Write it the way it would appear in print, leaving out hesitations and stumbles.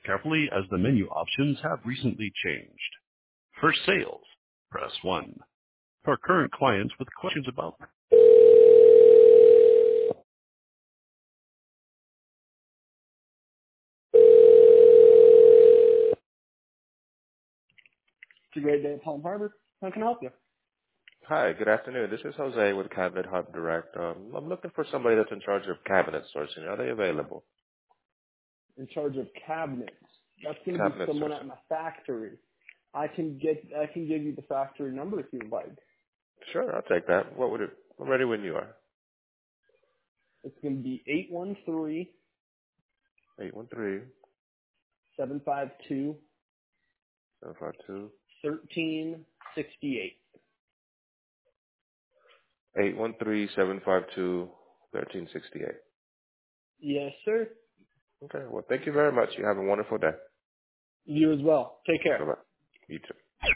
carefully as the menu options have recently changed. For sales, press 1. For current clients with questions about... It's a great day at Palm Harbor. How can I help you? Hi, good afternoon. This is Jose with Cabinet Hub Direct. I'm looking for somebody that's in charge of cabinet sourcing. Are they available? In charge of cabinets. That's going to be Cabinet someone at sourcing. my factory. I can give you the factory number if you would like. Sure, I'll take that. I'm ready when you are. It's going to be 813 813 752 752 1368. 813 752 1368. Yes, sir. Okay, well, thank you very much. You have a wonderful day. You as well. Take care. Bye-bye. You too.